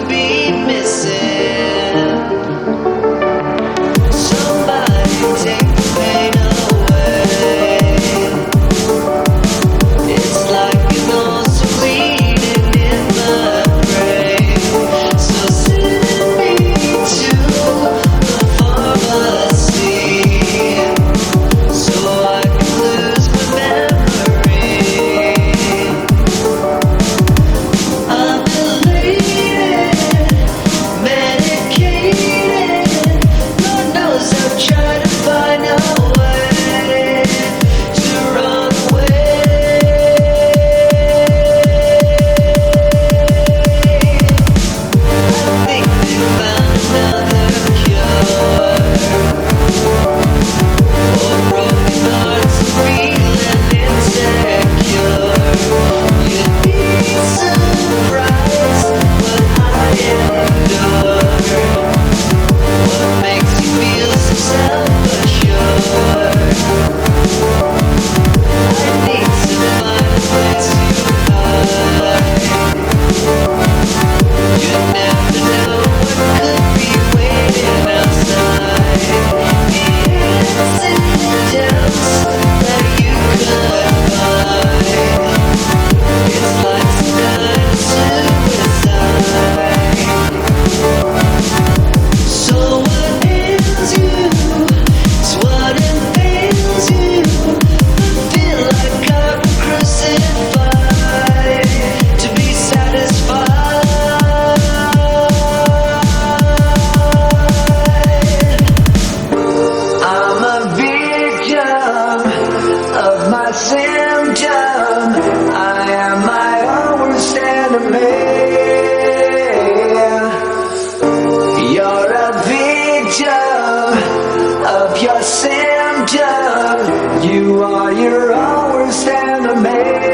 to be missing. Somebody take the pain away. It's like an ulcer bleeding in my brain. So send me to the pharmacy, so I can lose my memory. I've been bleeding, medicated. Lord knows I've tried to find a way to run away. I think they found another cure for broken hearts and feeling insecure. You'd be surprised what I endure. What makes you feel so self-assured? I need to find a place to hide. You never know what could be waiting outside. The antidotes that you could find. It's like some kind of suicide. So what ails you is what offends you. I feel like I'm crucified to be satisfied. I'm a victim of my symptom. I am my own worst enemy. You're a victim of your symptom. You are your own worst enemy.